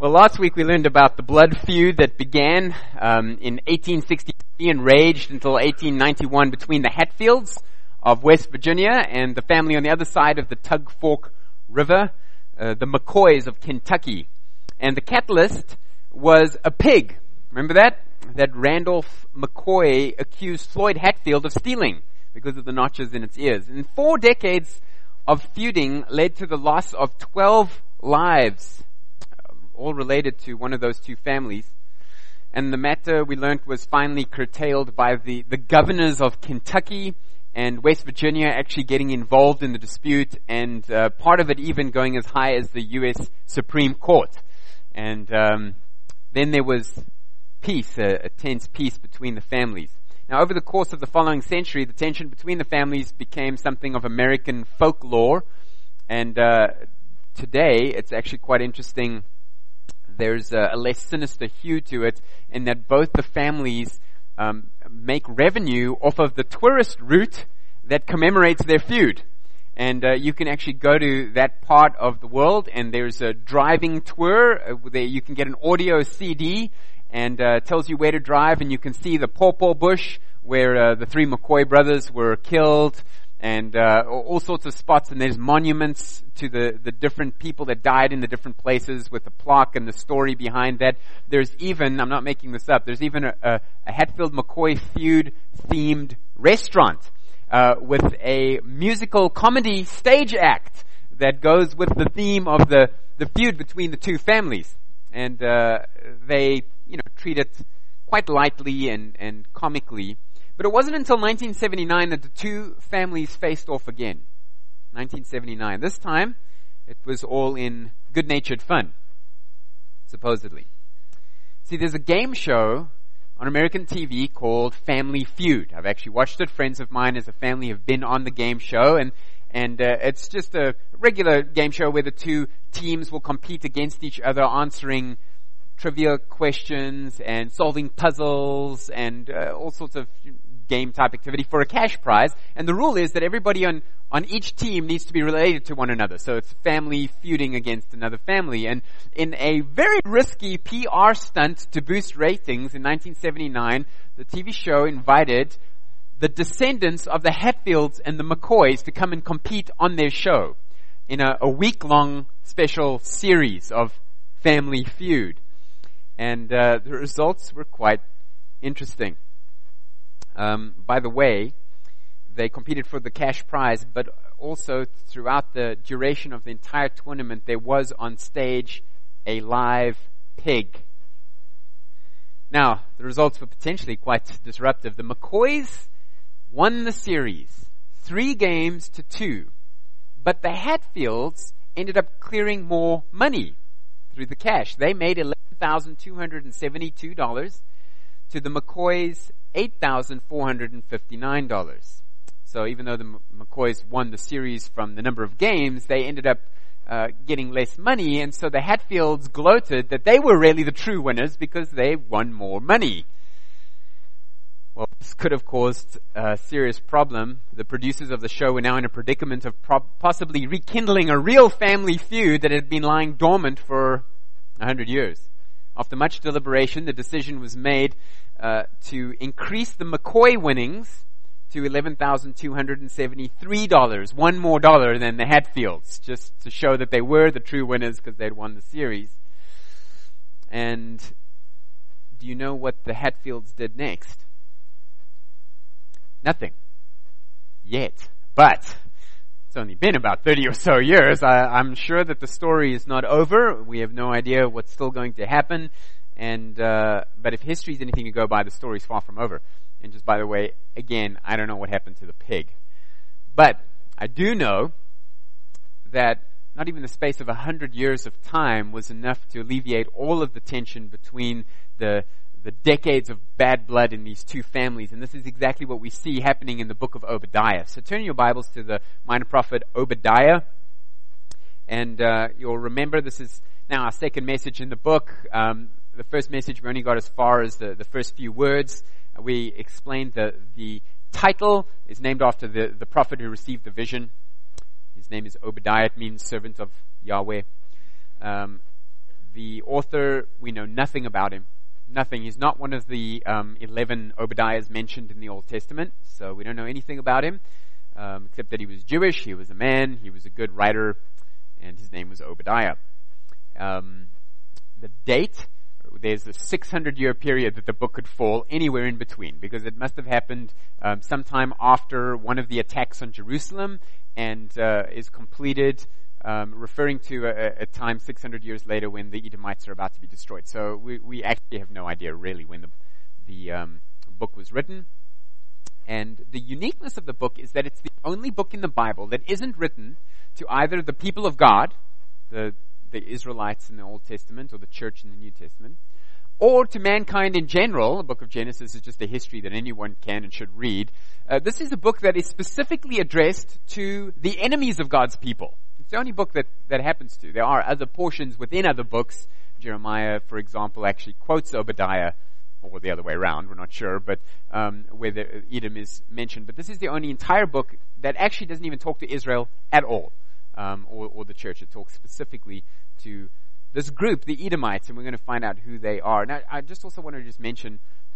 Well, last week we learned about the blood feud that began in 1863 and raged until 1891 between the Hatfields of West Virginia and the family on the other side of the Tug Fork River, the McCoys of Kentucky. And the catalyst was a pig. Remember that? That Randolph McCoy accused Floyd Hatfield of stealing because of the notches in its ears. And 4 decades of feuding led to the loss of 12 lives, all related to one of those two families. And the matter, we learned, was finally curtailed by the governors of Kentucky and West Virginia actually getting involved in the dispute, and part of it even going as high as the U.S. Supreme Court. And then there was peace, a tense peace between the families. Now, over the course of the following century, the tension between the families became something of American folklore, and today it's actually quite interesting. There's a less sinister hue to it in that both the families make revenue off of the tourist route that commemorates their feud. And you can actually go to that part of the world, and there's a driving tour where you can get an audio CD and tells you where to drive, and you can see the Pawpaw Bush where the 3 McCoy brothers were killed, and all sorts of spots, and there's monuments to the different people that died in the different places with the plaque and the story behind that. There's even, I'm not making this up, there's even a Hatfield-McCoy feud themed restaurant with a musical comedy stage act that goes with the theme of the feud between the two families. And they, treat it quite lightly and comically. But it wasn't until 1979 that the two families faced off again. 1979. This time, it was all in good-natured fun, supposedly. See, there's a game show on American TV called Family Feud. I've actually watched it. Friends of mine as a family have been on the game show, and it's just a regular game show where the two teams will compete against each other, answering trivia questions and solving puzzles and all sorts of game type activity for a cash prize. And the rule is that everybody on each team needs to be related to one another. So it's family feuding against another family. And in a very risky PR stunt to boost ratings in 1979, the TV show invited the descendants of the Hatfields and the McCoys to come and compete on their show in a week-long special series of Family Feud. And the results were quite interesting. By the way, they competed for the cash prize, but also throughout the duration of the entire tournament, there was on stage a live pig. Now, the results were potentially quite disruptive. The McCoys won the series 3-2, but the Hatfields ended up clearing more money through the cash. They made $11,272 to the McCoys $8,459. So even though the McCoys won the series from the number of games, they ended up getting less money, and so the Hatfields gloated that they were really the true winners because they won more money. Well, this could have caused a serious problem. The producers of the show were now in a predicament of possibly rekindling a real family feud that had been lying dormant for 100 years. After much deliberation, the decision was made to increase the McCoy winnings to $11,273, one more dollar than the Hatfields, just to show that they were the true winners because they'd won the series. And do you know what the Hatfields did next? Nothing. Yet. But it's only been about 30 or so years. I'm sure that the story is not over. We have no idea what's still going to happen. And but if history is anything to go by, the story is far from over. And just by the way, again, I don't know what happened to the pig. But I do know that not even the space of 100 years of time was enough to alleviate all of the tension between the decades of bad blood in these two families. And this is exactly what we see happening in the book of Obadiah. So turn your Bibles to the minor prophet Obadiah. And you'll remember this is now our second message in the book. The first message, we only got as far as the first few words. We explained the title is named after the prophet who received the vision. His name is Obadiah. It means servant of Yahweh. The author, we know nothing about him. Nothing. He's not one of the 11 Obadiahs mentioned in the Old Testament, so we don't know anything about him, except that he was Jewish, he was a man, he was a good writer, and his name was Obadiah. The date, there's a 600-year period that the book could fall anywhere in between, because it must have happened sometime after one of the attacks on Jerusalem, and is completed referring to a time 600 years later when the Edomites are about to be destroyed. So we actually have no idea really when the book was written. And the uniqueness of the book is that it's the only book in the Bible that isn't written to either the people of God, the Israelites in the Old Testament, or the church in the New Testament, or to mankind in general. The book of Genesis is just a history that anyone can and should read. This is a book that is specifically addressed to the enemies of God's people. It's the only book that happens to. There are other portions within other books. Jeremiah, for example, actually quotes Obadiah, or the other way around, we're not sure, but where Edom is mentioned. But this is the only entire book that actually doesn't even talk to Israel at all, or the church. It talks specifically to this group, the Edomites, and we're going to find out who they are. Now, I just also want to just mention,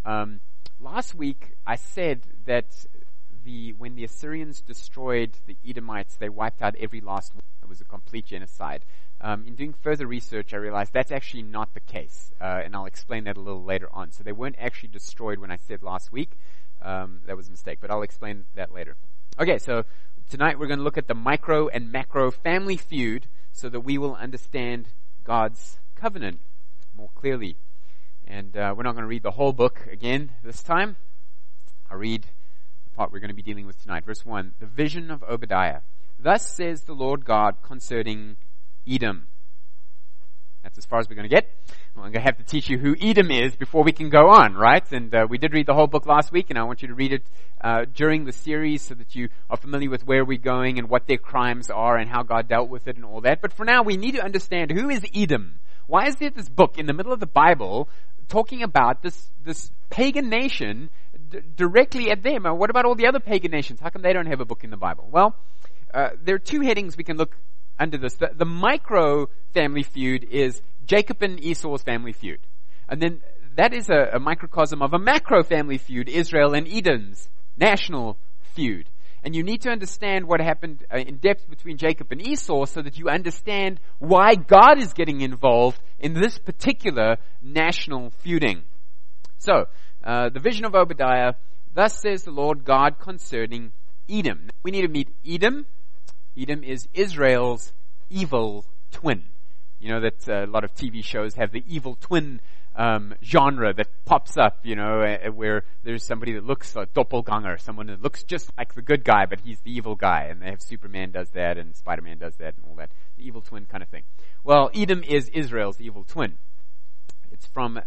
last week I said that when the Assyrians destroyed the Edomites, they wiped out every last one. It was a complete genocide. In doing further research, I realized that's actually not the case, and I'll explain that a little later on. So they weren't actually destroyed when I said last week. That was a mistake, but I'll explain that later. Okay, so tonight we're going to look at the micro and macro family feud so that we will understand God's covenant more clearly. And we're not going to read the whole book again this time. I'll read the part we're going to be dealing with tonight. Verse 1, the vision of Obadiah. Thus says the Lord God concerning Edom. That's as far as we're going to get. Well, I'm going to have to teach you who Edom is before we can go on, right? And we did read the whole book last week, and I want you to read it during the series so that you are familiar with where we're going and what their crimes are and how God dealt with it and all that. But for now, we need to understand, who is Edom? Why is there this book in the middle of the Bible talking about this pagan nation directly at them? What about all the other pagan nations? How come they don't have a book in the Bible? Well, there are two headings we can look under this. The micro family feud is Jacob and Esau's family feud. And then that is a microcosm of a macro family feud, Israel and Edom's national feud. And you need to understand what happened in depth between Jacob and Esau so that you understand why God is getting involved in this particular national feuding. So, the vision of Obadiah, thus says the Lord God concerning Edom. Now, we need to meet Edom. Edom is Israel's evil twin. You know that a lot of TV shows have the evil twin genre that pops up, where there's somebody that looks like doppelganger, someone that looks just like the good guy, but he's the evil guy. And they have Superman does that, and Spider-Man does that, and all that. The evil twin kind of thing. Well, Edom is Israel's evil twin. It's from,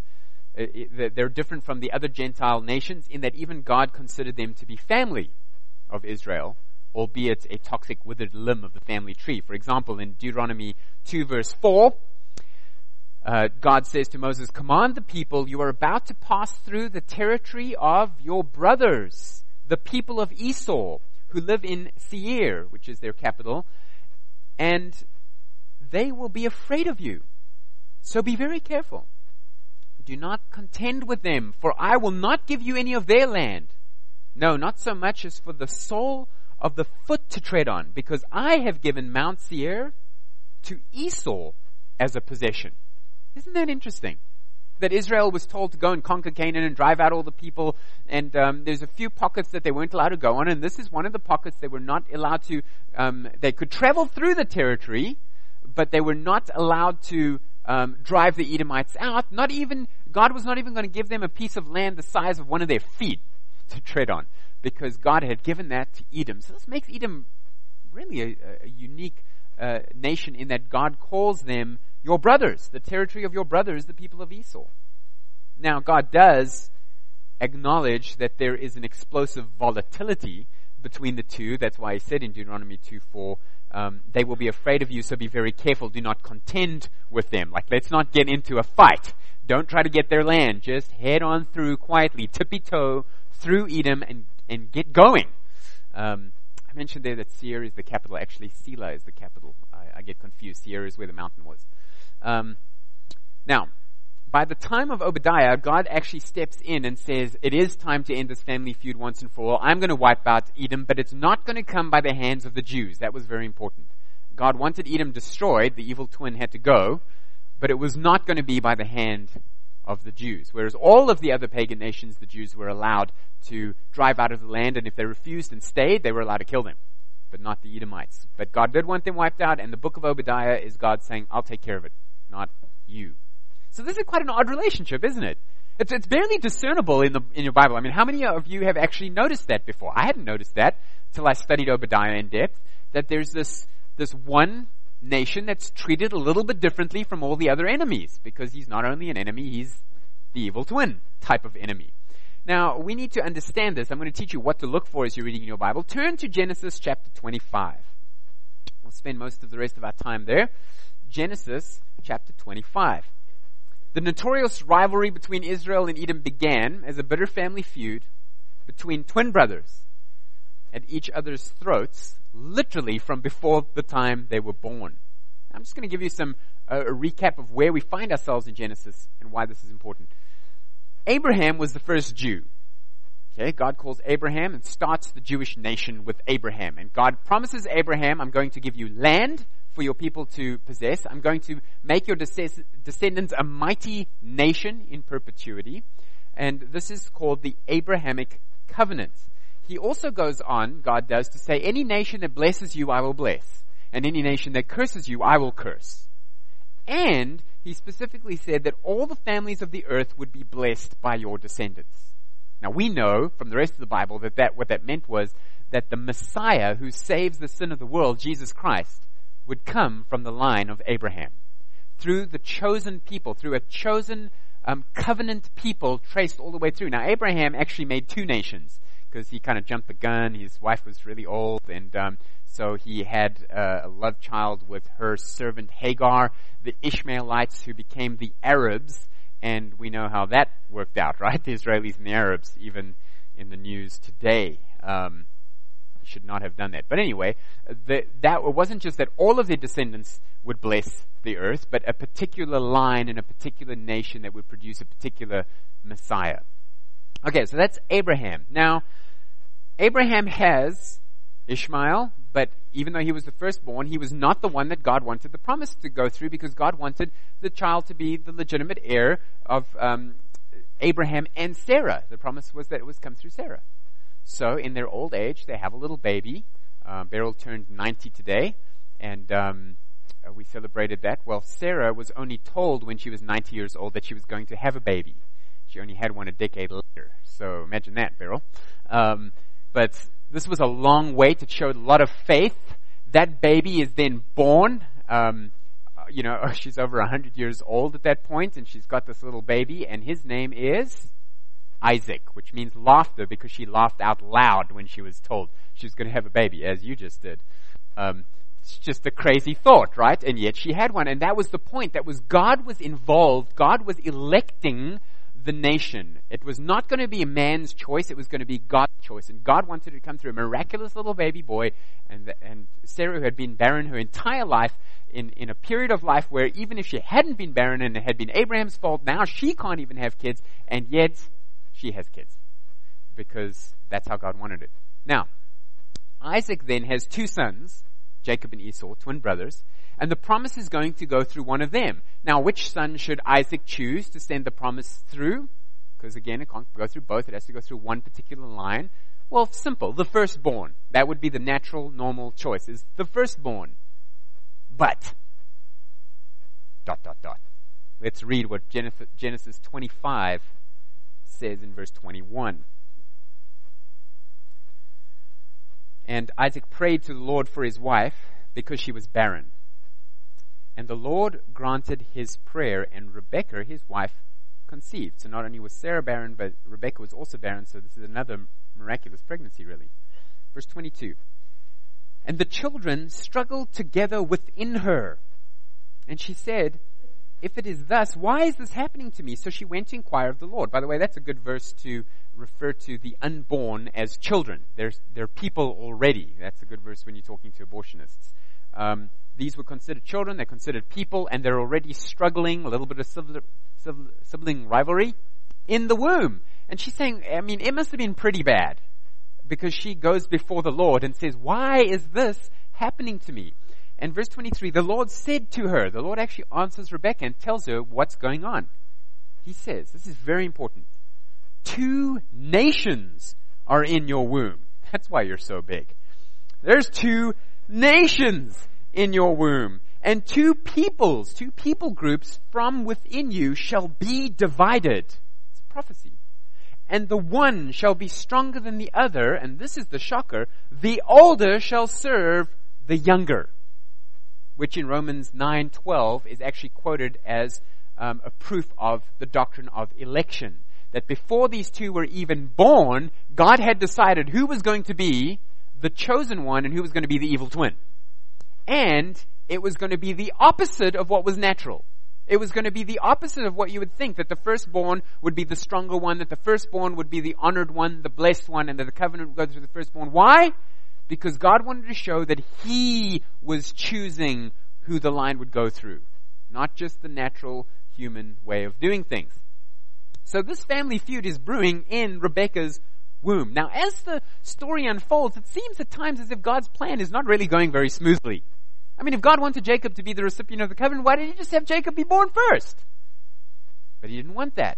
they're different from the other Gentile nations in that even God considered them to be family of Israel, albeit a toxic, withered limb of the family tree. For example, in Deuteronomy 2 verse 4, God says to Moses, command the people, you are about to pass through the territory of your brothers, the people of Esau, who live in Seir, which is their capital, and they will be afraid of you. So be very careful. Do not contend with them, for I will not give you any of their land. No, not so much as for the sole of the foot to tread on, because I have given Mount Seir to Esau as a possession. Isn't that interesting? That Israel was told to go and conquer Canaan and drive out all the people, and there's a few pockets that they weren't allowed to go on, and this is one of the pockets they were not allowed to, they could travel through the territory, but they were not allowed to drive the Edomites out. God was not even going to give them a piece of land the size of one of their feet to tread on, because God had given that to Edom. So this makes Edom really a unique nation in that God calls them your brothers. The territory of your brothers, the people of Esau. Now, God does acknowledge that there is an explosive volatility between the two. That's why he said in Deuteronomy 2:4, they will be afraid of you, so be very careful. Do not contend with them. Like, let's not get into a fight. Don't try to get their land. Just head on through quietly, tippy-toe, through Edom and get going. I mentioned there that Seir is the capital. Actually, Selah is the capital. I get confused. Seir is where the mountain was. Now, by the time of Obadiah, God actually steps in and says, it is time to end this family feud once and for all. I'm going to wipe out Edom, but it's not going to come by the hands of the Jews. That was very important. God wanted Edom destroyed, the evil twin had to go, but it was not going to be by the hand of the Jews. Whereas all of the other pagan nations, the Jews were allowed to drive out of the land, and if they refused and stayed, they were allowed to kill them, but not the Edomites. But God did want them wiped out, and the book of Obadiah is God saying, I'll take care of it, not you. So this is quite an odd relationship, isn't it? It's barely discernible in your Bible. I mean, how many of you have actually noticed that before? I hadn't noticed that till I studied Obadiah in depth, that there's this one nation that's treated a little bit differently from all the other enemies, because he's not only an enemy, he's the evil twin type of enemy. Now, we need to understand this. I'm going to teach you what to look for as you're reading your Bible. Turn to Genesis chapter 25. We'll spend most of the rest of our time there. Genesis chapter 25. The notorious rivalry between Israel and Edom began as a bitter family feud between twin brothers at each other's throats, literally from before the time they were born. I'm just going to give you a recap of where we find ourselves in Genesis and why this is important. Abraham was the first Jew. Okay, God calls Abraham and starts the Jewish nation with Abraham. And God promises Abraham, I'm going to give you land for your people to possess. I'm going to make your descendants a mighty nation in perpetuity. And this is called the Abrahamic covenant. He also goes on, God does, to say, any nation that blesses you, I will bless. And any nation that curses you, I will curse. And he specifically said that all the families of the earth would be blessed by your descendants. Now we know from the rest of the Bible that what that meant was that the Messiah who saves the sin of the world, Jesus Christ, would come from the line of Abraham. Through the chosen people, through a chosen covenant people traced all the way through. Now Abraham actually made two nations because he kind of jumped the gun. His wife was really old, and so he had a love child with her servant Hagar, the Ishmaelites who became the Arabs, and we know how that worked out, right? The Israelis and the Arabs, even in the news today. Should not have done that. But anyway, that it wasn't just that all of their descendants would bless the earth, but a particular line and a particular nation that would produce a particular Messiah. Okay, so that's Abraham. Now, Abraham has Ishmael, but even though he was the firstborn, he was not the one that God wanted the promise to go through, because God wanted the child to be the legitimate heir of Abraham and Sarah. The promise was that it was come through Sarah. So in their old age, they have a little baby. Beryl turned 90 today, and we celebrated that. Well, Sarah was only told when she was 90 years old that she was going to have a baby. She only had one a decade later. So imagine that, Beryl. But this was a long wait. It showed a lot of faith. That baby is then born. She's over 100 years old at that point, and she's got this little baby, and his name is Isaac, which means laughter, because she laughed out loud when she was told she was going to have a baby, as you just did. It's just a crazy thought, right? And yet she had one, and that was the point. That was God was involved. God was electing the nation. It was not going to be a man's choice. It was going to be God's choice. And God wanted to come through a miraculous little baby boy, and Sarah, who had been barren her entire life, in a period of life where even if she hadn't been barren and it had been Abraham's fault, now she can't even have kids, and yet she has kids, because that's how God wanted it. Now, Isaac then has two sons, Jacob and Esau, twin brothers, and the promise is going to go through one of them. Now, which son should Isaac choose to send the promise through? Because again, it can't go through both. It has to go through one particular line. Well, simple. The firstborn. That would be the natural, normal choice, is the firstborn. But, ... Let's read what Genesis 25 says in verse 21. And Isaac prayed to the Lord for his wife, because she was barren. And the Lord granted his prayer, and Rebekah, his wife, conceived. So not only was Sarah barren, but Rebekah was also barren, so this is another miraculous pregnancy, really. Verse 22. And the children struggled together within her. And she said, if it is thus, why is this happening to me? So she went to inquire of the Lord. By the way, that's a good verse to refer to the unborn as children. They're people already. That's a good verse when you're talking to abortionists. These were considered children, they're considered people, and they're already struggling, a little bit of sibling rivalry in the womb. And she's saying, it must have been pretty bad, because she goes before the Lord and says, why is this happening to me? And verse 23, the Lord said to her, the Lord actually answers Rebekah and tells her what's going on. He says, this is very important, 2 nations are in your womb. That's why you're so big. There's 2 nations in your womb, and 2 people groups from within you shall be divided. It's a prophecy. And the one shall be stronger than the other, and this is the shocker, the older shall serve the younger, which in Romans 9:12 is actually quoted as a proof of the doctrine of election. That before these 2 were even born, God had decided who was going to be the chosen one and who was going to be the evil twin. And it was going to be the opposite of what was natural. It was going to be the opposite of what you would think, that the firstborn would be the stronger one, that the firstborn would be the honored one, the blessed one, and that the covenant would go through the firstborn. Why? Because God wanted to show that He was choosing who the line would go through, not just the natural human way of doing things. So this family feud is brewing in Rebekah's womb. Now, as the story unfolds, it seems at times as if God's plan is not really going very smoothly. If God wanted Jacob to be the recipient of the covenant, why didn't He just have Jacob be born first? But He didn't want that.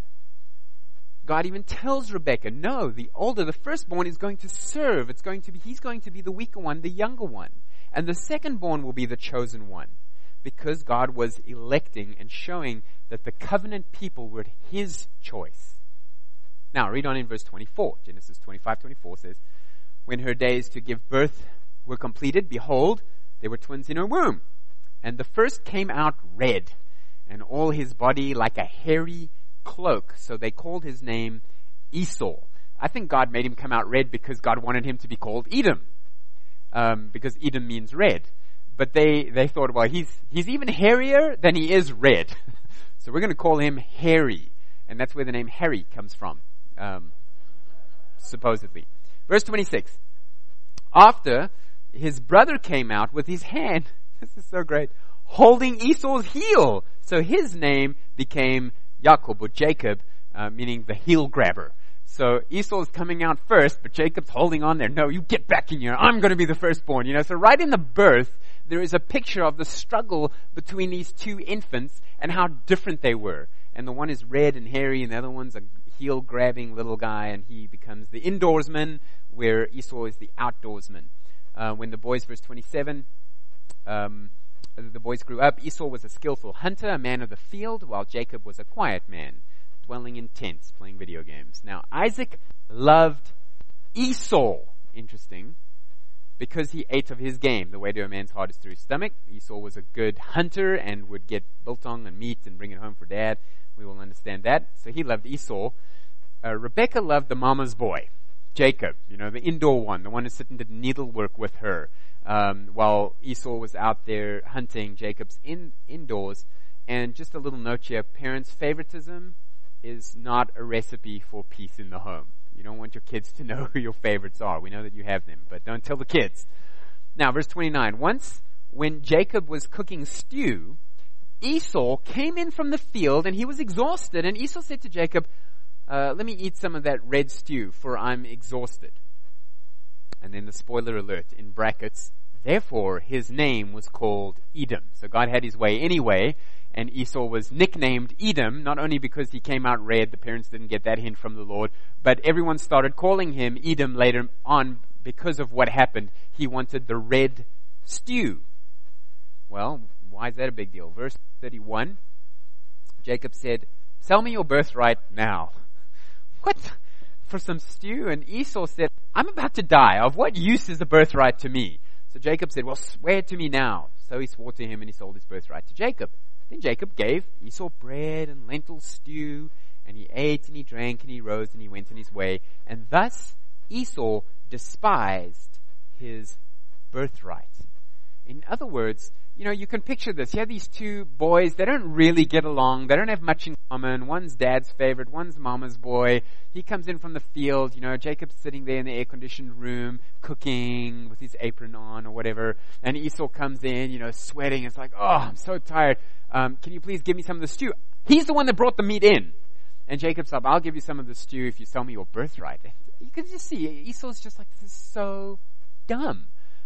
God even tells Rebekah, no, the older, the firstborn is going to serve. He's going to be the weaker one, the younger one. And the secondborn will be the chosen one. Because God was electing and showing that the covenant people were His choice. Now, read on in verse 24. Genesis 25:24 says, when her days to give birth were completed, behold, there were twins in her womb. And the first came out red, and all his body like a hairy cloak. So they called his name Esau. I think God made him come out red because God wanted him to be called Edom. Because Edom means red. But they thought, well, he's even hairier than he is red. So we're going to call him Hairy. And that's where the name Harry comes from. Supposedly. Verse 26. After his brother came out with his hand, this is so great, holding Esau's heel. So his name became Jacob, or Jacob, meaning the heel grabber. So Esau's coming out first, but Jacob's holding on there. No, you get back in here. I'm going to be the firstborn. So right in the birth, there is a picture of the struggle between these 2 infants and how different they were. And the one is red and hairy, and the other one's a heel-grabbing little guy, and he becomes the indoorsman, where Esau is the outdoorsman. When the boys, verse 27, the boys grew up, Esau was a skillful hunter, a man of the field, while Jacob was a quiet man, dwelling in tents, playing video games. Now, Isaac loved Esau, interesting, because he ate of his game. The way to a man's heart is through his stomach. Esau was a good hunter and would get biltong and meat and bring it home for dad. We will understand that. So he loved Esau. Rebekah loved the mama's boy, Jacob, the indoor one, the one who sitting did needlework with her. While Esau was out there hunting, Jacob's indoors. And just a little note here, parents' favoritism is not a recipe for peace in the home. You don't want your kids to know who your favorites are. We know that you have them, but don't tell the kids. Now, verse 29. Once, when Jacob was cooking stew, Esau came in from the field, and he was exhausted. And Esau said to Jacob, let me eat some of that red stew, for I'm exhausted. And then the spoiler alert in brackets, therefore his name was called Edom. So God had His way anyway, and Esau was nicknamed Edom, not only because he came out red, the parents didn't get that hint from the Lord, but everyone started calling him Edom later on because of what happened. He wanted the red stew. Well, why is that a big deal? Verse 31, Jacob said, sell me your birthright now. What? For some stew? And Esau said, I'm about to die. Of what use is the birthright to me? So Jacob said, well, swear to me now. So he swore to him, and he sold his birthright to Jacob. Then Jacob gave Esau bread and lentil stew, and he ate and he drank and he rose and he went on his way. And thus Esau despised his birthright. In other words, you can picture this. You have these two boys. They don't really get along. They don't have much in common. One's dad's favorite. One's mama's boy. He comes in from the field. Jacob's sitting there in the air-conditioned room cooking with his apron on or whatever. And Esau comes in, sweating. It's like, oh, I'm so tired. Can you please give me some of the stew? He's the one that brought the meat in. And Jacob's like, I'll give you some of the stew if you sell me your birthright. You can just see Esau's just like, this is so dumb.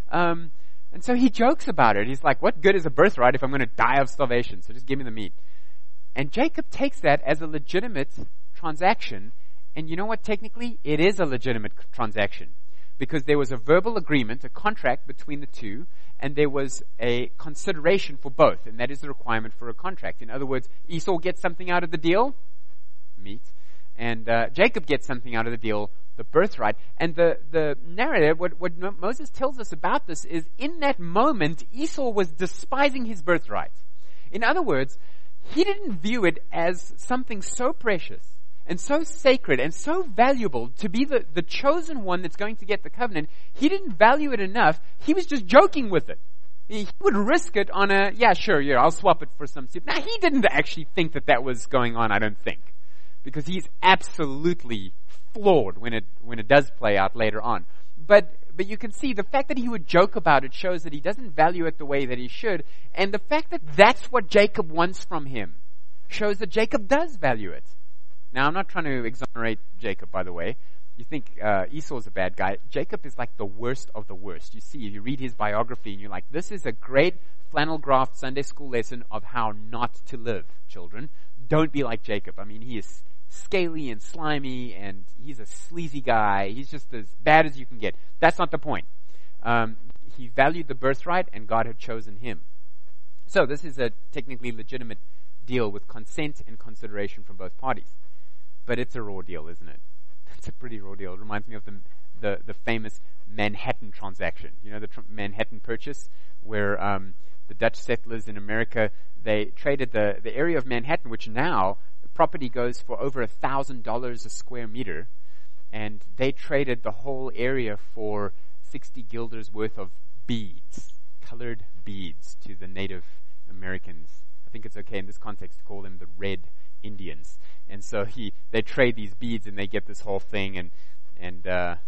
And so he jokes about it. He's like, what good is a birthright if I'm going to die of starvation? So just give me the meat. And Jacob takes that as a legitimate transaction. And you know what? Technically, it is a legitimate transaction. Because there was a verbal agreement, a contract between the two, and there was a consideration for both. And that is the requirement for a contract. In other words, Esau gets something out of the deal, meat, and Jacob gets something out of the deal, the birthright. And the narrative, what Moses tells us about this is, in that moment, Esau was despising his birthright. In other words, he didn't view it as something so precious and so sacred and so valuable to be the chosen one that's going to get the covenant. He didn't value it enough. He was just joking with it. He would risk it on I'll swap it for some soup. Now, he didn't actually think that was going on, I don't think. Because he's absolutely flawed when it does play out later on. But you can see the fact that he would joke about it shows that he doesn't value it the way that he should. And the fact that that's what Jacob wants from him shows that Jacob does value it. Now, I'm not trying to exonerate Jacob, by the way. You think Esau's a bad guy. Jacob is like the worst of the worst. You see, you read his biography and you're like, this is a great flannel graph Sunday school lesson of how not to live, children. Don't be like Jacob. I mean, he is scaly and slimy, and he's a sleazy guy. He's just as bad as you can get. That's not the point. He valued the birthright, and God had chosen him. So this is a technically legitimate deal with consent and consideration from both parties. But it's a raw deal, isn't it? It's a pretty raw deal. It reminds me of the famous Manhattan transaction. The Manhattan Purchase, where the Dutch settlers in America, they traded the area of Manhattan, which now property goes for over $1,000 a square meter, and they traded the whole area for 60 guilders worth of beads, colored beads, to the Native Americans. I think it's okay in this context to call them the Red Indians. And so they trade these beads and they get this whole thing, and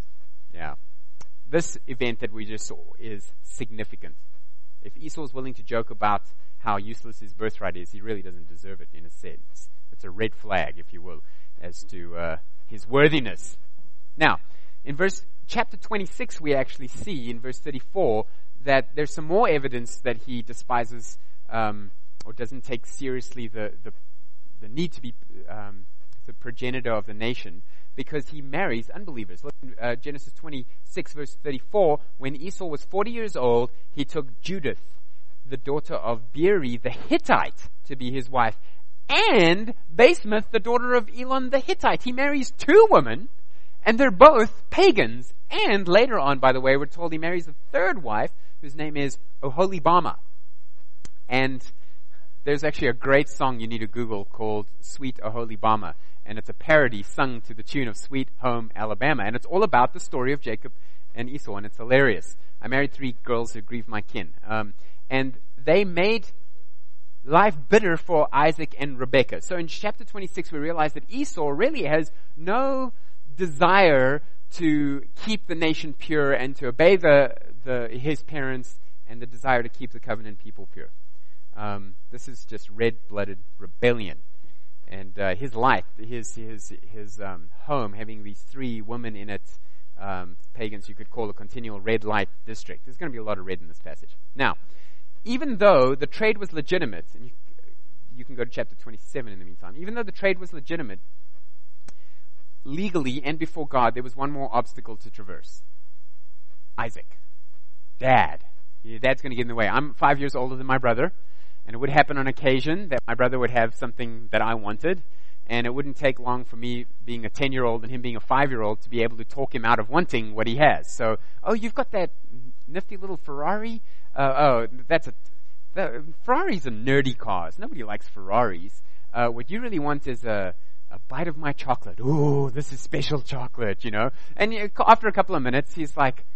this event that we just saw is significant. If Esau is willing to joke about how useless his birthright is, he really doesn't deserve it in a sense. It's a red flag, if you will, as to his worthiness. Now, in chapter 26, we actually see in verse 34 that there's some more evidence that he despises or doesn't take seriously the need to be the progenitor of the nation, because he marries unbelievers. Look in Genesis 26, verse 34. When Esau was 40 years old, he took Judith, the daughter of Beeri the Hittite, to be his wife, and Basemath, the daughter of Elon the Hittite. He marries two women, and they're both pagans. And later on, by the way, we're told he marries a third wife, whose name is Oholibama. And there's actually a great song you need to Google called Sweet Oholibama. And it's a parody sung to the tune of Sweet Home Alabama. And it's all about the story of Jacob and Esau, and it's hilarious. I married 3 girls who grieved my kin. And they made life bitter for Isaac and Rebekah. So in chapter 26, we realize that Esau really has no desire to keep the nation pure and to obey his parents, and the desire to keep the covenant people pure. This is just red-blooded rebellion. And his life, his home, having these 3 women in it, pagans you could call a continual red light district. There's going to be a lot of red in this passage. Now, even though the trade was legitimate, and you can go to chapter 27 in the meantime, even though the trade was legitimate, legally and before God, there was one more obstacle to traverse. Isaac. Dad. Your dad's going to get in the way. I'm 5 years older than my brother, and it would happen on occasion that my brother would have something that I wanted, and it wouldn't take long for me being a 10-year-old and him being a 5-year-old to be able to talk him out of wanting what he has. So, you've got that nifty little Ferrari? Ferrari's a nerdy car. Nobody likes Ferraris. What you really want is a bite of my chocolate. Ooh, this is special chocolate, And after a couple of minutes, he's like,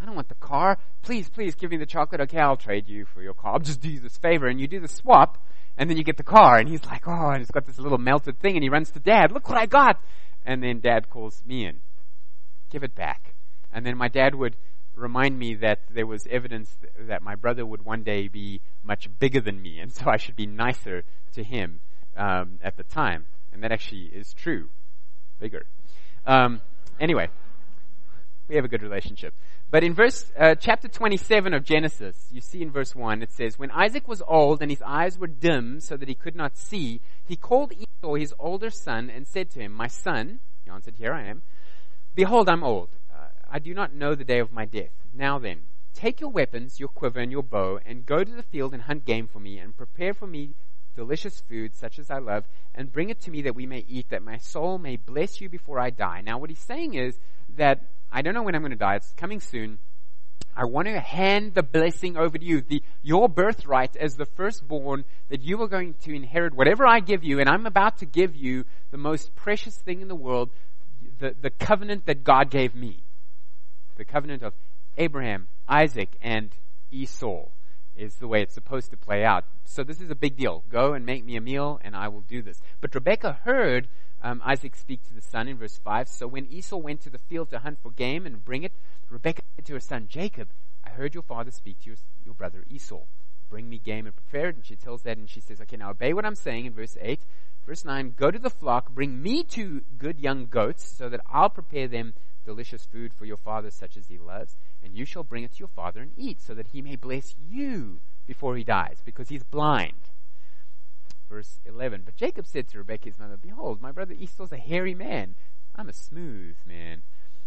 I don't want the car. Please give me the chocolate. Okay, I'll trade you for your car. I'll just do you this favor. And you do the swap, and then you get the car. And he's like, oh, and it's got this little melted thing. And he runs to Dad. Look what I got. And then Dad calls me in. Give it back. And then my dad would remind me that there was evidence that my brother would one day be much bigger than me, and so I should be nicer to him at the time. And that actually is true. Bigger. Anyway, we have a good relationship. But in chapter 27 of Genesis, you see in verse 1, it says, when Isaac was old and his eyes were dim so that he could not see, he called Esau, his older son, and said to him, my son, he answered, here I am. Behold, I'm old. I do not know the day of my death. Now then, take your weapons, your quiver and your bow, and go to the field and hunt game for me, and prepare for me delicious food, such as I love, and bring it to me that we may eat, that my soul may bless you before I die. Now what he's saying is that I don't know when I'm going to die. It's coming soon. I want to hand the blessing over to you, your birthright as the firstborn, that you are going to inherit whatever I give you, and I'm about to give you the most precious thing in the world, the covenant that God gave me. The covenant of Abraham, Isaac, and Esau is the way it's supposed to play out. So this is a big deal. Go and make me a meal, and I will do this. But Rebekah heard Isaac speak to the son in verse 5. So when Esau went to the field to hunt for game and bring it, Rebekah said to her son Jacob, I heard your father speak to your brother Esau. Bring me game and prepare it. And she tells that, and she says, okay, now obey what I'm saying in verse 8. Verse 9, go to the flock, bring me 2 good young goats, so that I'll prepare them delicious food for your father such as he loves, and you shall bring it to your father and eat, so that he may bless you before he dies, because he's blind. Verse 11, but Jacob said to Rebekah his mother, behold, my brother Esau's a hairy man. I'm a smooth man,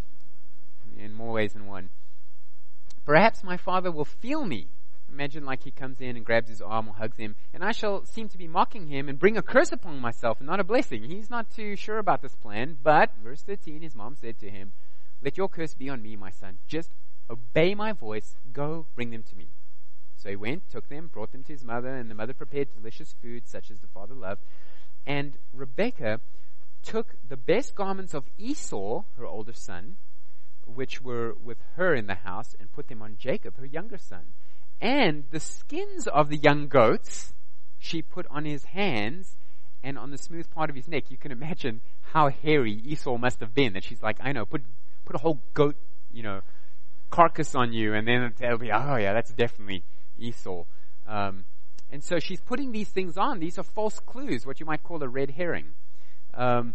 in more ways than one. Perhaps my father will feel me. Imagine like he comes in and grabs his arm or hugs him, and I shall seem to be mocking him and bring a curse upon myself and not a blessing. He's not too sure about this plan, but, verse 13, his mom said to him, let your curse be on me, my son. Just obey my voice. Go, bring them to me. So he went, took them, brought them to his mother, and the mother prepared delicious food such as the father loved. And Rebekah took the best garments of Esau, her older son, which were with her in the house, and put them on Jacob, her younger son. And the skins of the young goats she put on his hands and on the smooth part of his neck. You can imagine how hairy Esau must have been, that she's like, I know, put a whole goat, carcass on you, and then it'll be, oh yeah, that's definitely Esau. And so she's putting these things on. These are false clues, what you might call a red herring. And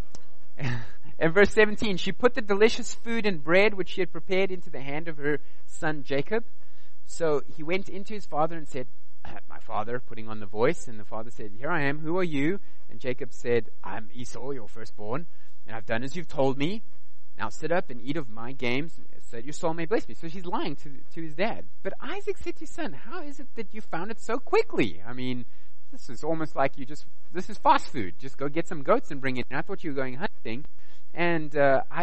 verse 17, she put the delicious food and bread which she had prepared into the hand of her son Jacob. So he went into his father and said, my father, putting on the voice, and the father said, here I am, who are you? And Jacob said, I'm Esau, your firstborn, and I've done as you've told me. Now sit up and eat of my games, so that your soul may bless me. So she's lying to his dad. But Isaac said to his son, how is it that you found it so quickly? I mean, this is almost like this is fast food. Just go get some goats and bring it. And I thought you were going hunting. And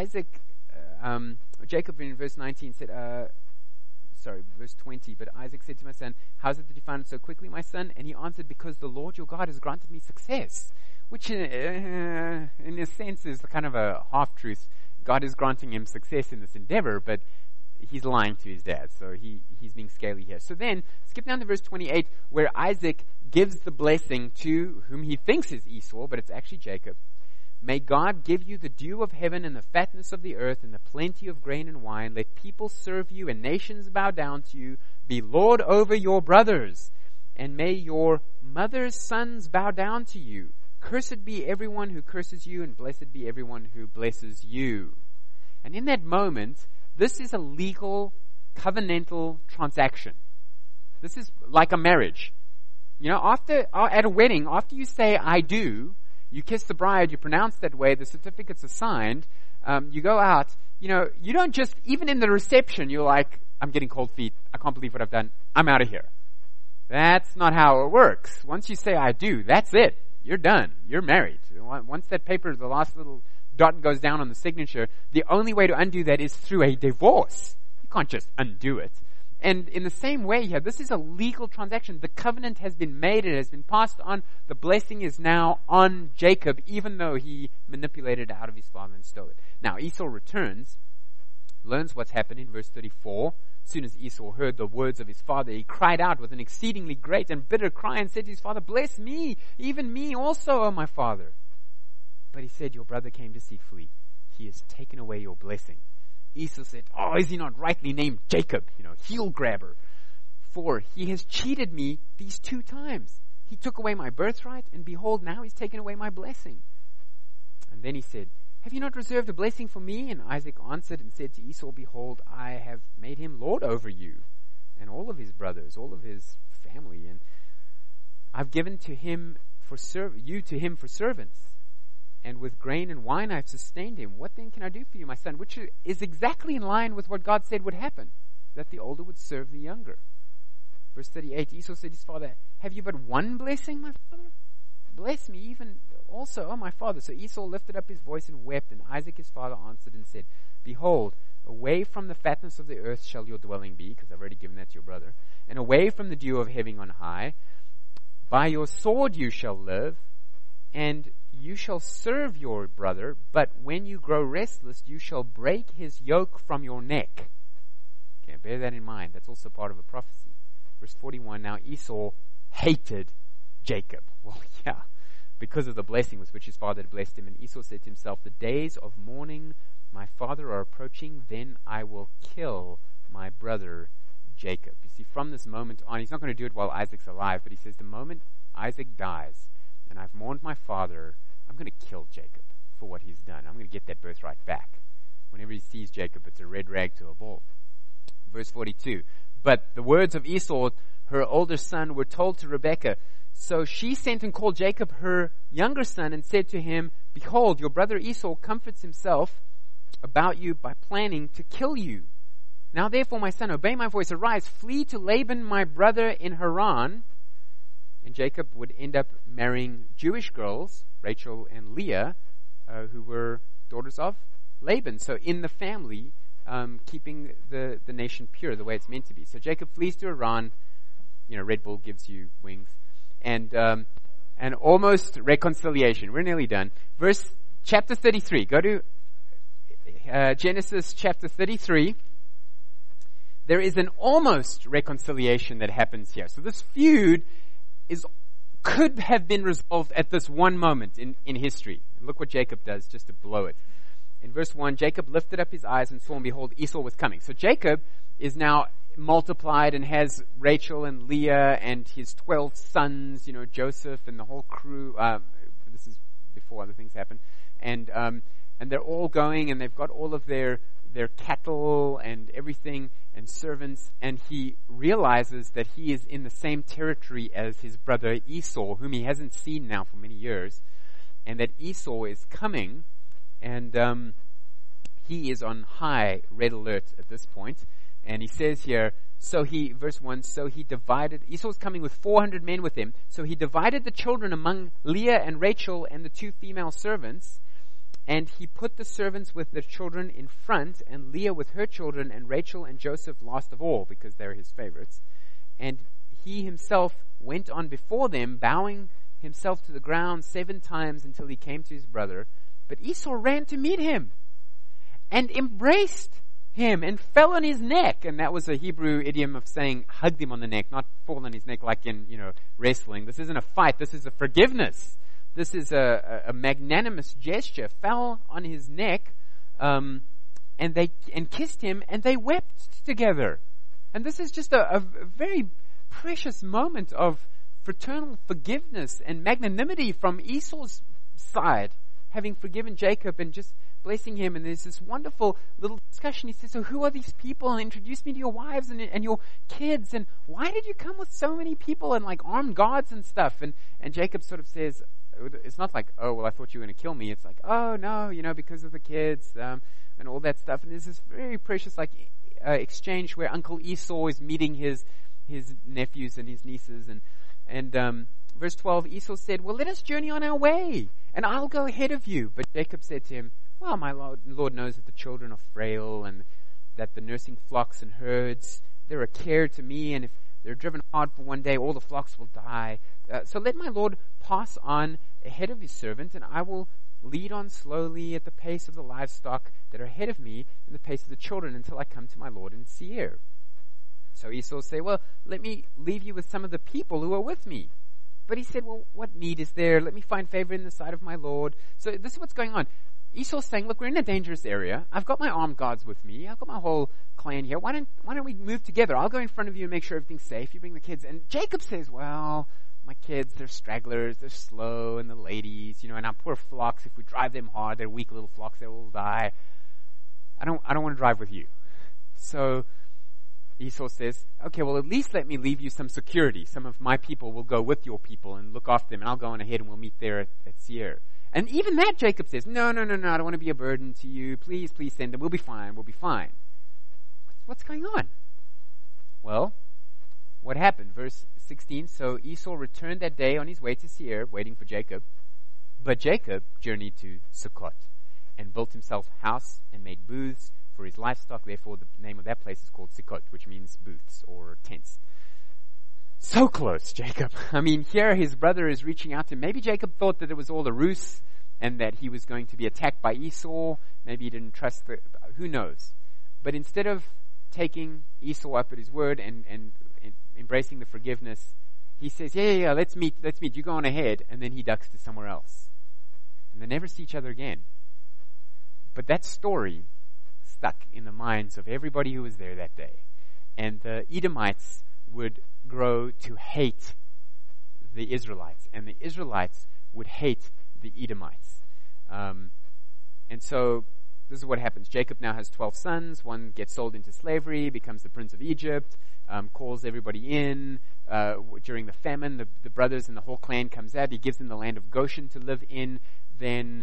Jacob in verse 19 said, verse 20, but Isaac said to my son, how is it that you found it so quickly, my son? And he answered, because the Lord your God has granted me success, which in a sense is kind of a half-truth. God is granting him success in this endeavor, but he's lying to his dad, so he's being scaly here. So then, skip down to verse 28, where Isaac gives the blessing to whom he thinks is Esau, but it's actually Jacob. May God give you the dew of heaven and the fatness of the earth and the plenty of grain and wine. Let people serve you and nations bow down to you. Be Lord over your brothers. And may your mother's sons bow down to you. Cursed be everyone who curses you, and blessed be everyone who blesses you. And in that moment, this is a legal, covenantal transaction. This is like a marriage. At a wedding, after you say, I do, you kiss the bride, you pronounce that way, the certificates are signed, you go out, you don't just, even in the reception, you're like, I'm getting cold feet, I can't believe what I've done, I'm out of here. That's not how it works. Once you say I do, that's it. You're done. You're married. Once that paper, the last little dot goes down on the signature, the only way to undo that is through a divorce. You can't just undo it. And in the same way here, this is a legal transaction. The covenant has been made. It has been passed on. The blessing is now on Jacob, even though he manipulated it out of his father and stole it. Now, Esau returns learns what's happened in verse 34. As soon as Esau heard the words of his father, he cried out with an exceedingly great and bitter cry and said to his father, "Bless me, even me also, O my father." But he said, "Your brother came deceitfully. He has taken away your blessing." Esau said, "Oh, is he not rightly named Jacob, heel grabber? For he has cheated me these 2 times. He took away my birthright, and behold, now he's taken away my blessing." And then he said, "Have you not reserved a blessing for me?" And Isaac answered and said to Esau, "Behold, I have made him lord over you, and all of his brothers, all of his family, and I've given to him you to him for servants. And with grain and wine I have sustained him. What then can I do for you, my son?" Which is exactly in line with what God said would happen, that the older would serve the younger. Verse 38, Esau said to his father, "Have you but one blessing, my father? Bless me even also, O my father." So Esau lifted up his voice and wept, and Isaac his father answered and said, "Behold, away from the fatness of the earth shall your dwelling be," because I've already given that to your brother, "and away from the dew of heaven on high. By your sword you shall live, and you shall serve your brother, but when you grow restless, you shall break his yoke from your neck." Okay, bear that in mind. That's also part of a prophecy. Verse 41, now Esau hated Jacob. Well, yeah, because of the blessing with which his father had blessed him. And Esau said to himself, "The days of mourning my father are approaching, then I will kill my brother Jacob." You see, from this moment on, he's not going to do it while Isaac's alive, but he says, the moment Isaac dies, and I've mourned my father, I'm going to kill Jacob for what he's done. I'm going to get that birthright back. Whenever he sees Jacob, it's a red rag to a bull. Verse 42, but the words of Esau, her older son, were told to Rebekah. So she sent and called Jacob, her younger son, and said to him, "Behold, your brother Esau comforts himself about you by planning to kill you. Now therefore, my son, obey my voice. Arise, flee to Laban, my brother, in Haran." And Jacob would end up marrying Jewish girls, Rachel and Leah, who were daughters of Laban. So in the family, keeping the nation pure the way it's meant to be. So Jacob flees to Haran. Red Bull gives you wings. And almost reconciliation. We're nearly done. Chapter 33. Go to Genesis chapter 33. There is an almost reconciliation that happens here. So this feud could have been resolved at this one moment in history. And look what Jacob does just to blow it. In verse 1, Jacob lifted up his eyes and saw, and behold, Esau was coming. So Jacob is now multiplied and has Rachel and Leah and his 12 sons, Joseph and the whole crew. This is before other things happen. And they're all going, and they've got all of their cattle and everything and servants, and he realizes that he is in the same territory as his brother Esau, whom he hasn't seen now for many years, and that Esau is coming, and he is on high red alert at this point. And he says here, verse 1, Esau's coming with 400 men with him, so he divided the children among Leah and Rachel and the 2 female servants, and he put the servants with their children in front, and Leah with her children, and Rachel and Joseph last of all, because they're his favorites. And he himself went on before them, bowing himself to the ground 7 times until he came to his brother. But Esau ran to meet him, and embraced him, and fell on his neck. And that was a Hebrew idiom of saying, hugged him on the neck, not fall on his neck like in, wrestling. This isn't a fight, this is a forgiveness. This is a magnanimous gesture. Fell on his neck, and kissed him, and they wept together. And this is just a very precious moment of fraternal forgiveness and magnanimity from Esau's side, having forgiven Jacob and just blessing him. And there's this wonderful little discussion. He says, "So who are these people? And introduce me to your wives and your kids. And why did you come with so many people and like armed guards and stuff?" And Jacob sort of says, it's not like, "Oh, well, I thought you were going to kill me." It's like, "Oh, no, because of the kids and all that stuff." And there's this very precious exchange where Uncle Esau is meeting his nephews and his nieces. And verse 12, Esau said, "Well, let us journey on our way, and I'll go ahead of you." But Jacob said to him, "Well, my Lord knows that the children are frail, and that the nursing flocks and herds, they're a care to me, and if they're driven hard for one day, all the flocks will die. So let my Lord pass on ahead of his servant, and I will lead on slowly at the pace of the livestock that are ahead of me and the pace of the children until I come to my Lord in Seir. So Esau said, well, let me leave you with some of the people who are with me. But he said, well, what need is there? Let me find favor in the sight of my Lord. So this is what's going on. Esau's saying, look, we're in a dangerous area. I've got my armed guards with me. I've got my whole clan here. Why don't we move together? I'll go in front of you and make sure everything's safe. You bring the kids. And Jacob says, well, my kids, they're stragglers, they're slow, and the ladies, and our poor flocks, if we drive them hard, they're weak little flocks, they will die. I don't want to drive with you. So Esau says, okay, well, at least let me leave you some security. Some of my people will go with your people and look after them, and I'll go on ahead and we'll meet there at Seir. And even that, Jacob says, no, I don't want to be a burden to you. Please send them. We'll be fine. What's going on? Well, what happened? Verse 16, so Esau returned that day on his way to Seir, waiting for Jacob. But Jacob journeyed to Sukkot and built himself a house and made booths for his livestock. Therefore, the name of that place is called Sukkot, which means booths or tents. So close, Jacob. I mean, here his brother is reaching out to him. Maybe Jacob thought that it was all a ruse and that he was going to be attacked by Esau. Maybe he didn't trust who knows. But instead of taking Esau up at his word and embracing the forgiveness, he says, yeah, let's meet, you go on ahead, and then he ducks to somewhere else. And they never see each other again. But that story stuck in the minds of everybody who was there that day. And the Edomites would grow to hate the Israelites, and the Israelites would hate the Edomites. And so this is what happens. Jacob now has 12 sons. One gets sold into slavery, becomes the prince of Egypt, calls everybody in. During the famine, the brothers and the whole clan comes out. He gives them the land of Goshen to live in. Then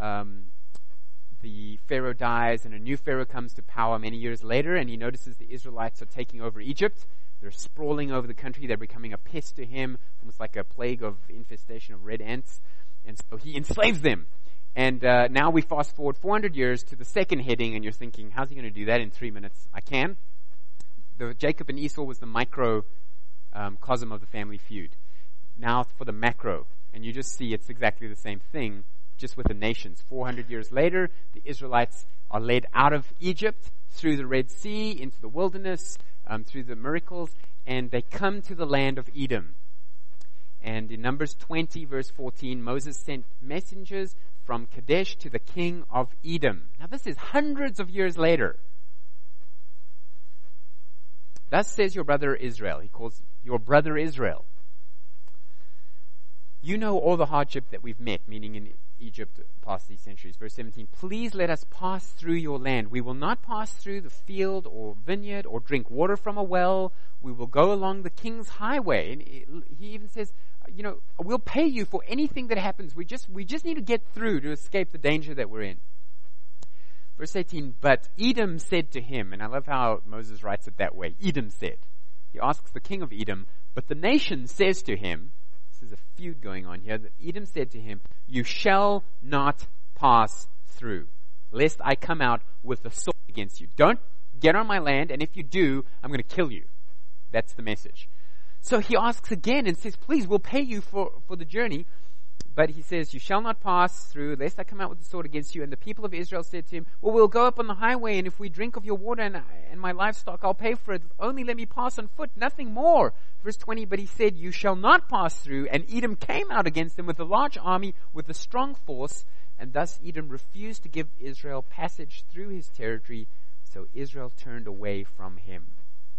the Pharaoh dies, and a new Pharaoh comes to power many years later, and he notices the Israelites are taking over Egypt. They're sprawling over the country. They're becoming a pest to him, almost like a plague of infestation of red ants. And so he enslaves them. And now we fast forward 400 years to the second heading, and you're thinking, how's he going to do that in 3 minutes? I can. Jacob and Esau was the microcosm of the family feud. Now for the macro. And you just see it's exactly the same thing, just with the nations. 400 years later, the Israelites are led out of Egypt through the Red Sea into the wilderness, through the miracles, and they come to the land of Edom. And in Numbers 20, verse 14, Moses sent messengers from Kadesh to the king of Edom. Now this is hundreds of years later. Thus says your brother Israel. He calls your brother Israel. You know all the hardship that we've met, meaning in Egypt past these centuries. Verse 17, please let us pass through your land. We will not pass through the field or vineyard or drink water from a well. We will go along the king's highway. And he even says, we'll pay you for anything that happens. We just need to get through to escape the danger that we're in. Verse 18, but Edom said to him, and I love how Moses writes it that way. Edom said. He asks the king of Edom, but the nation says to him, this is a feud going on here. Edom said to him, you shall not pass through, lest I come out with the sword against you. Don't get on my land, and if you do, I'm going to kill you. That's the message. So he asks again and says, please, we'll pay you for the journey. But he says, you shall not pass through, lest I come out with the sword against you. And the people of Israel said to him, well, we'll go up on the highway, and if we drink of your water and my livestock, I'll pay for it. Only let me pass on foot, nothing more. Verse 20, but he said, you shall not pass through. And Edom came out against them with a large army, with a strong force. And thus Edom refused to give Israel passage through his territory. So Israel turned away from him.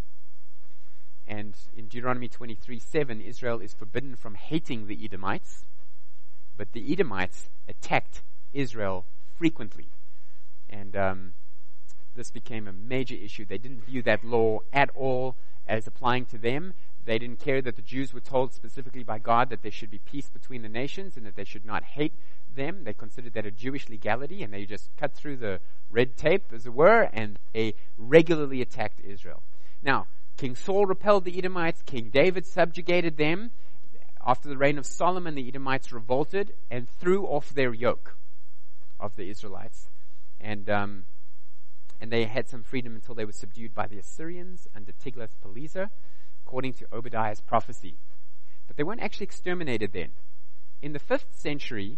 And in Deuteronomy 23:7, Israel is forbidden from hating the Edomites. But the Edomites attacked Israel frequently. And this became a major issue. They didn't view that law at all as applying to them. They didn't care that the Jews were told specifically by God that there should be peace between the nations and that they should not hate them. They considered that a Jewish legality, and they just cut through the red tape, as it were, and they regularly attacked Israel. Now, King Saul repelled the Edomites. King David subjugated them. After the reign of Solomon, the Edomites revolted and threw off their yoke of the Israelites. And they had some freedom until they were subdued by the Assyrians under Tiglath-Pileser, according to Obadiah's prophecy. But they weren't actually exterminated then. In the 5th century,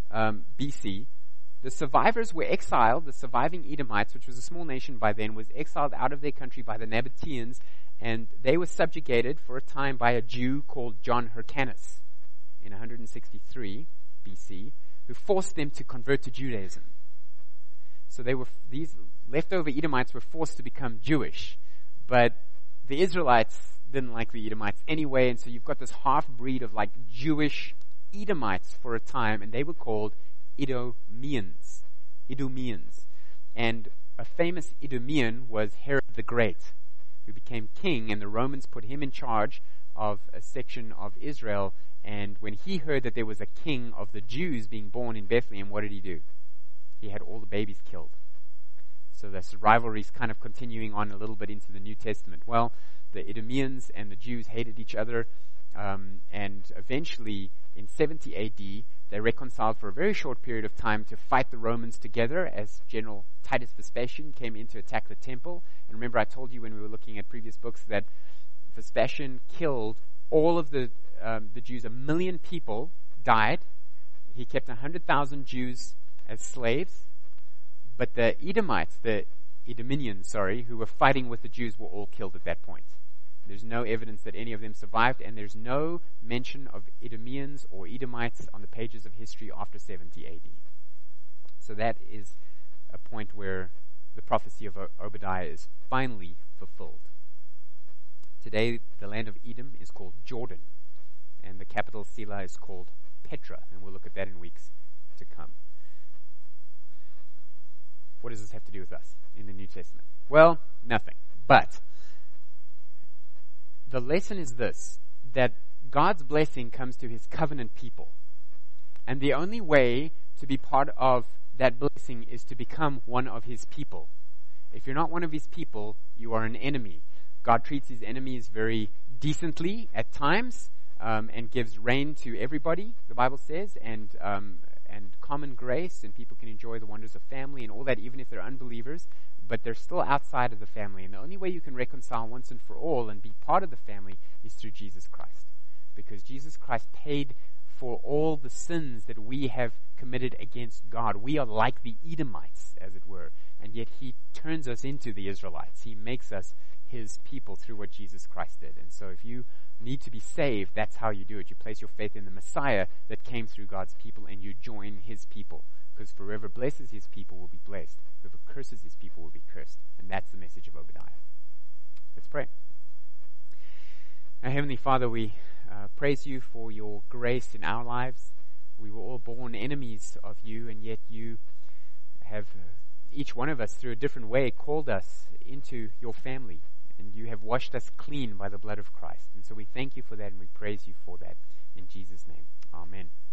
BC, the survivors were exiled. The surviving Edomites, which was a small nation by then, was exiled out of their country by the Nabateans, and they were subjugated for a time by a Jew called John Hyrcanus in 163 BC, who forced them to convert to Judaism. So these leftover Edomites were forced to become Jewish, but the Israelites didn't like the Edomites anyway, and so you've got this half-breed of like Jewish Edomites for a time, and they were called Idumeans. And a famous Idumean was Herod the Great, who became king, and the Romans put him in charge of a section of Israel. And when he heard that there was a king of the Jews being born in Bethlehem, what did he do? He had all the babies killed. So this rivalry is kind of continuing on a little bit into the New Testament. Well, the Idumeans and the Jews hated each other, and eventually in 70 AD, they reconciled for a very short period of time to fight the Romans together as General Titus Vespasian came in to attack the temple. And remember, I told you when we were looking at previous books that Vespasian killed all of the Jews. 1 million people died. He kept 100,000 Jews as slaves. But the Idumeans, who were fighting with the Jews, were all killed at that point. There's no evidence that any of them survived, and there's no mention of Idumeans or Edomites on the pages of history after 70 AD. So that is a point where the prophecy of Obadiah is finally fulfilled. Today, the land of Edom is called Jordan, and the capital Selah is called Petra, and we'll look at that in weeks to come. What does this have to do with us in the New Testament? Well, nothing. But the lesson is this, that God's blessing comes to his covenant people. And the only way to be part of that blessing is to become one of his people. If you're not one of his people, you are an enemy. God treats his enemies very decently at times, and gives rain to everybody, the Bible says, and common grace, and people can enjoy the wonders of family and all that, even if they're unbelievers, but they're still outside of the family. And the only way you can reconcile once and for all and be part of the family is through Jesus Christ. Because Jesus Christ paid for all the sins that we have committed against God. We are like the Edomites, as it were, and yet he turns us into the Israelites. He makes us his people through what Jesus Christ did. And so if you need to be saved, that's how you do it. You place your faith in the Messiah that came through God's people, and you join his people. Because whoever blesses his people will be blessed. Whoever curses his people will be cursed. And that's the message of Obadiah. Let's pray. Our Heavenly Father, we praise you for your grace in our lives. We were all born enemies of you, and yet you have, each one of us through a different way, called us into your family. And you have washed us clean by the blood of Christ. And so we thank you for that, and we praise you for that. In Jesus' name, amen.